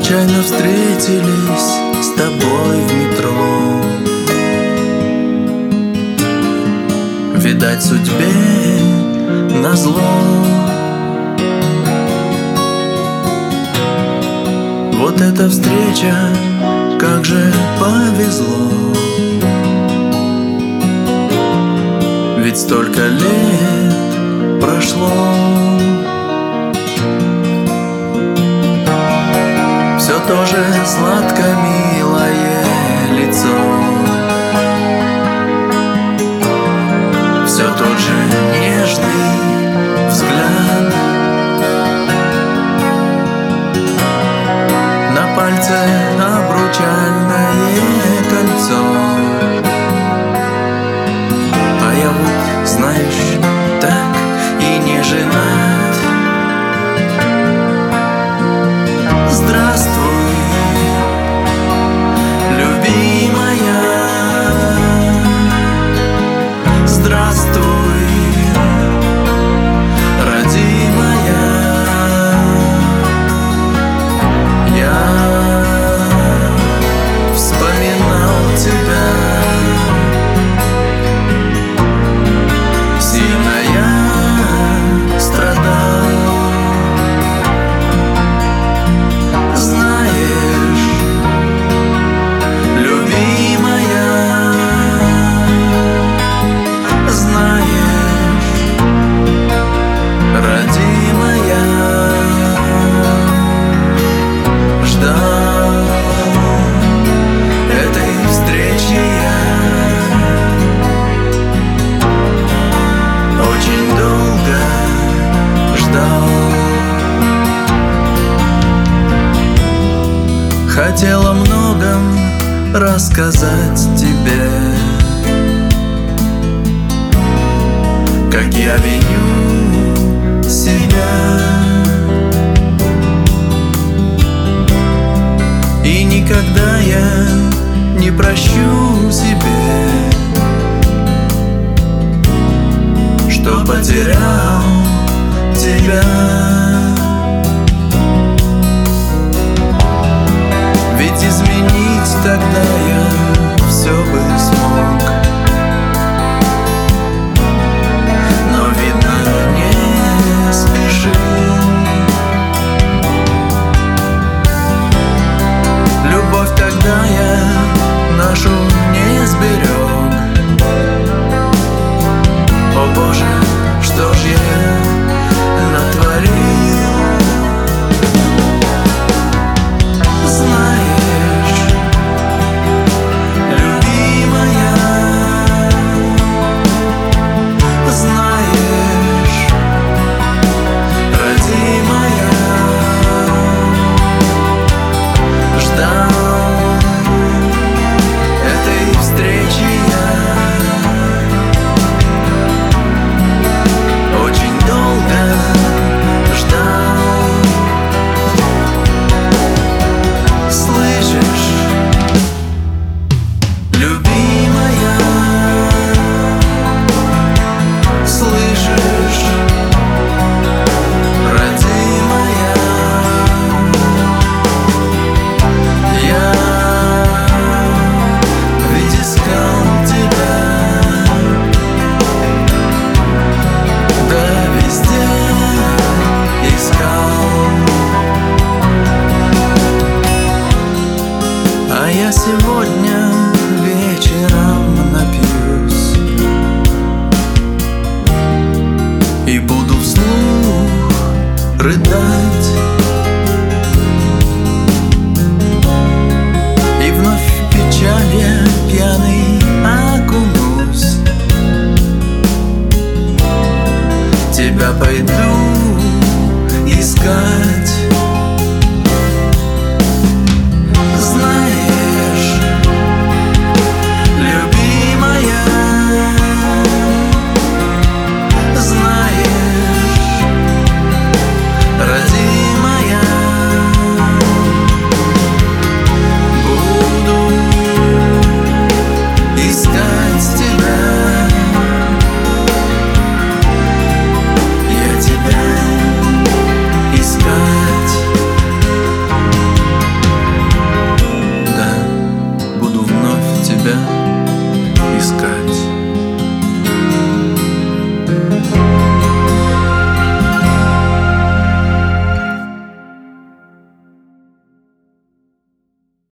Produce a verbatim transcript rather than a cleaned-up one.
случайно встретились с тобой в метро. Видать, судьбе назло. Вот эта встреча, как же повезло. Ведь столько лет прошло. Все то же сладко-милое лицо, все тот же нежный взгляд. На пальце обручальное кольцо. А я вот, знаешь, так и не женат. Здравствуй, любимая. Здравствуй, родимая. Я вспоминал тебя. Сильно я страдал. Знаешь, любимая, знаешь, родимая, ждал этой встречи я. Очень долго ждал. Хотел о многом рассказать тебе, как я виню себя. И никогда я не прощу себе, что потерял тебя. Ведь изменить тогда я все бы смог, но, видно, не спешил. Любовь тогда я нашу не сберег. О Боже, что ж я натворил? Я сегодня вечером напьюсь и буду вслух рыдать, и вновь в печаль я пьяный окунусь. Тебя пойду искать. Искать тебя, я тебя искать.